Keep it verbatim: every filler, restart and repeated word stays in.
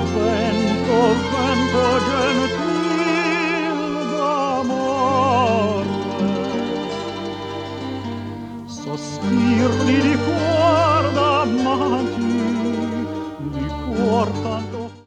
vento, vento gentil d'amore, sospiri di cuor d'amanti, di cuor tanto